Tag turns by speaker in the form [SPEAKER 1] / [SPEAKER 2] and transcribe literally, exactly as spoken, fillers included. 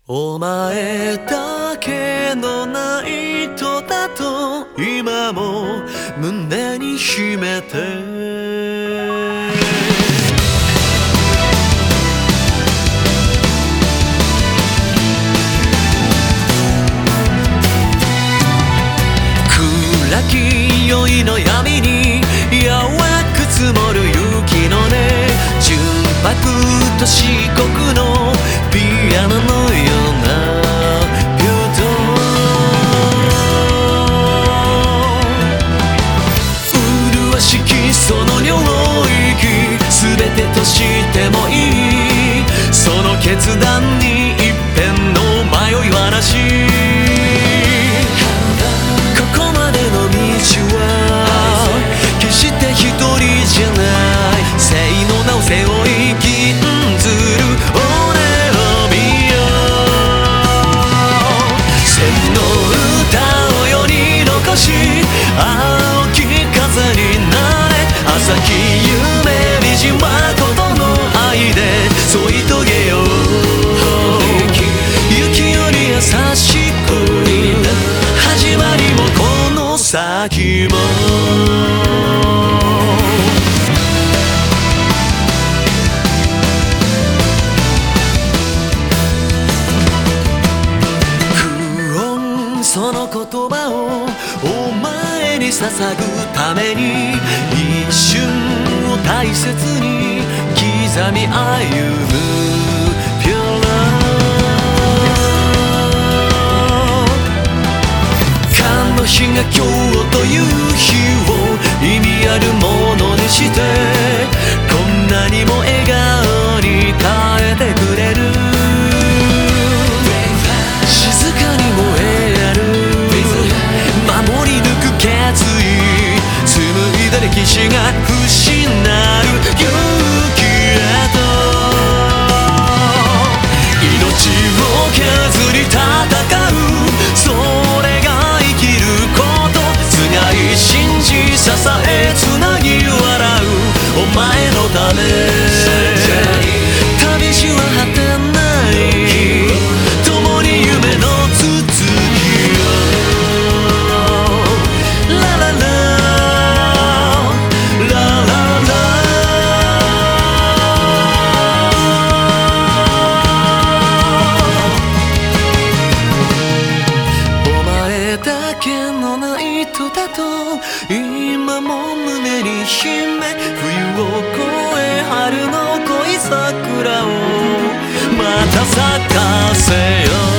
[SPEAKER 1] お前だけのナイトだと今も胸に秘めて暗き宵の闇にやわく積もる雪のね純白と四国のピアノのようなビュート麗しきその領域全てとしてもいいその決断に一片の迷いはなし先も不穏その言葉をお前に捧ぐために一瞬を大切に刻み歩むピュア日が今日という日を意味あるものにしてこんなにも笑顔に変えてくれる静かに燃える守り抜く決意紡いだ歴史が不死なる勇気へと命を削り戦うそれが信じ支えつなぎ笑うお前のため旅路は果てない共に夢の続きをララララララお前だけのナイトだと今も胸に秘め冬を越え春の恋桜をまた咲かせよう